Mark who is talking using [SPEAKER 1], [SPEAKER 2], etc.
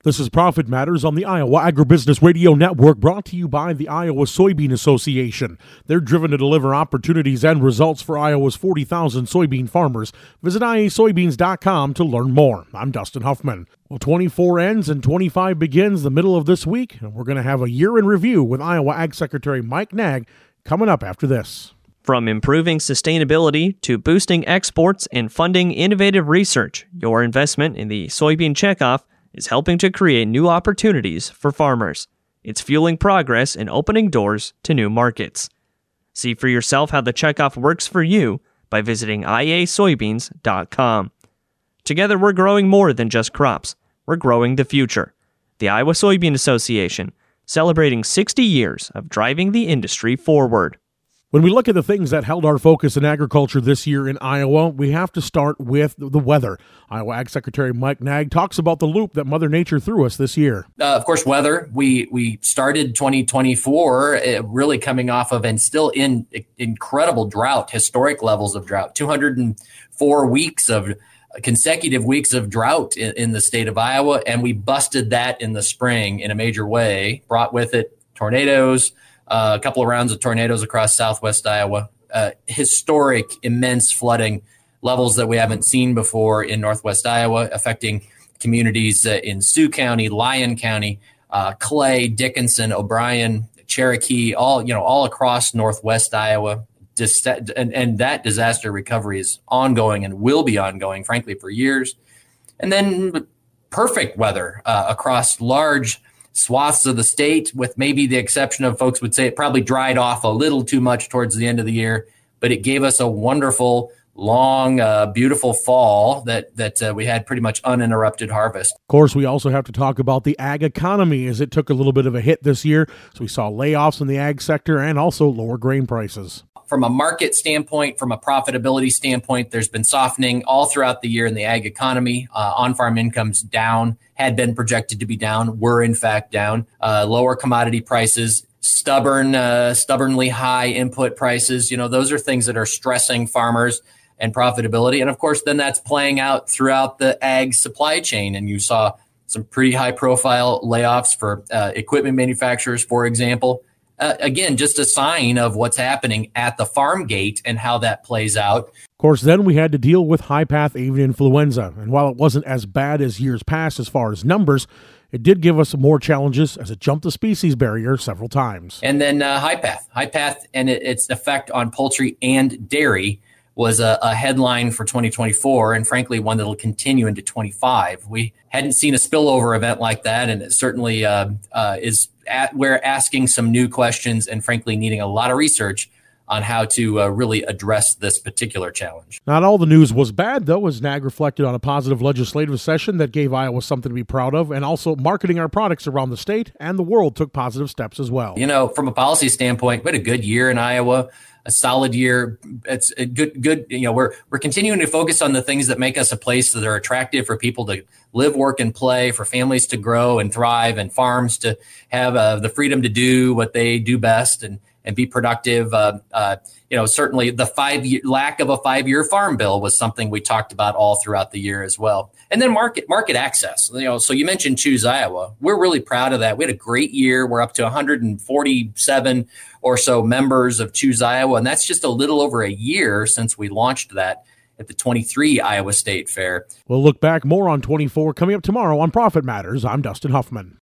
[SPEAKER 1] This is Profit Matters on the Iowa Agribusiness Radio Network, brought to you by the Iowa Soybean Association. They're driven to deliver opportunities and results for Iowa's 40,000 soybean farmers. Visit iasoybeans.com to learn more. I'm Dustin Huffman. Well, 24 ends and 25 begins the middle of this week, and we're going to have a year in review with Iowa Ag Secretary Mike Naig coming up after this.
[SPEAKER 2] From improving sustainability to boosting exports and funding innovative research, your investment in the Soybean Checkoff is helping to create new opportunities for farmers. It's fueling progress and opening doors to new markets. See for yourself how the checkoff works for you by visiting iasoybeans.com. Together, we're growing more than just crops. We're growing the future. The Iowa Soybean Association, celebrating 60 years of driving the industry forward.
[SPEAKER 1] When we look at the things that held our focus in agriculture this year in Iowa, we have to start with the weather. Iowa Ag Secretary Mike Naig talks about the loop that Mother Nature threw us this year.
[SPEAKER 3] Of course, weather. We started 2024 really coming off of and still in incredible drought, historic levels of drought, 204 weeks of consecutive weeks of drought in the state of Iowa, and we busted that in the spring in a major way, brought with it tornadoes, a couple of rounds of tornadoes across southwest Iowa, historic, immense flooding levels that we haven't seen before in northwest Iowa, affecting communities in Sioux County, Lyon County, Clay, Dickinson, O'Brien, Cherokee, all across northwest Iowa. And that disaster recovery is ongoing and will be ongoing, frankly, for years. And then perfect weather across large swaths of the state, with maybe the exception of folks would say it probably dried off a little too much towards the end of the year, but it gave us a wonderful, long, beautiful fall that we had pretty much uninterrupted harvest.
[SPEAKER 1] Of course, we also have to talk about the ag economy, as it took a little bit of a hit this year. So we saw layoffs in the ag sector and also lower grain prices.
[SPEAKER 3] From a market standpoint, from a profitability standpoint, there's been softening all throughout the year in the ag economy. On-farm incomes down, had projected to be down, were in fact down. Lower commodity prices, stubbornly high input prices. Those are things that are stressing farmers and profitability. And of course, then that's playing out throughout the ag supply chain. And you saw some pretty high profile layoffs for equipment manufacturers, for example. Again, just a sign of what's happening at the farm gate and how that plays out.
[SPEAKER 1] Of course, then we had to deal with high-path avian influenza. And while it wasn't as bad as years past as far as numbers, it did give us more challenges as it jumped the species barrier several times.
[SPEAKER 3] And then high-path and its effect on poultry and dairy was a headline for 2024, and frankly, one that will continue into 25. We hadn't seen a spillover event like that, and it certainly we're asking some new questions and frankly needing a lot of research on how to really address this particular challenge.
[SPEAKER 1] Not all the news was bad, though, as Naig reflected on a positive legislative session that gave Iowa something to be proud of, and also marketing our products around the state and the world took positive steps as well.
[SPEAKER 3] From a policy standpoint, we had a good year in Iowa. A solid year. It's a good. We're continuing to focus on the things that make us a place that are attractive for people to live, work, and play, for families to grow and thrive, and farms to have the freedom to do what they do best and be productive. Certainly the lack of a 5-year farm bill was something we talked about all throughout the year as well. And then market access. So you mentioned Choose Iowa. We're really proud of that. We had a great year. We're up to 147 or so members of Choose Iowa, and that's just a little over a year since we launched that at the 23 Iowa State Fair.
[SPEAKER 1] We'll look back more on 24 coming up tomorrow on Profit Matters. I'm Dustin Huffman.